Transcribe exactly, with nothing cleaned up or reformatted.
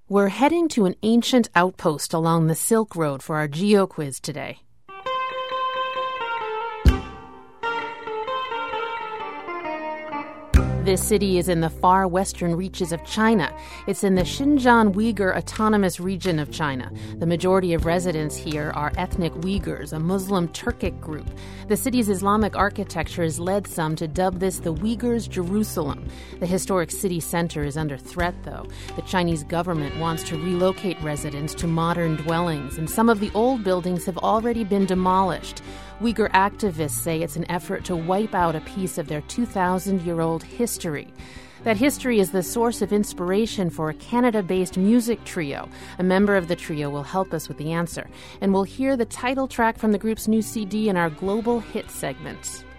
We're heading to an ancient outpost along the Silk Road for our geo quiz today. This city is in the far western reaches of China. It's in the Xinjiang Uyghur Autonomous Region of China. The majority of residents here are ethnic Uyghurs, a Muslim Turkic group. The city's Islamic architecture has led some to dub this the Uyghurs' Jerusalem. The historic city center is under threat, though. The Chinese government wants to relocate residents to modern dwellings, and some of the old buildings have already been demolished. Uyghur activists say it's an effort to wipe out a piece of their two thousand year old history. That history is the source of inspiration for a Canada-based music trio. A member of the trio will help us with the answer, and we'll hear the title track from the group's new C D in our Global Hit segment.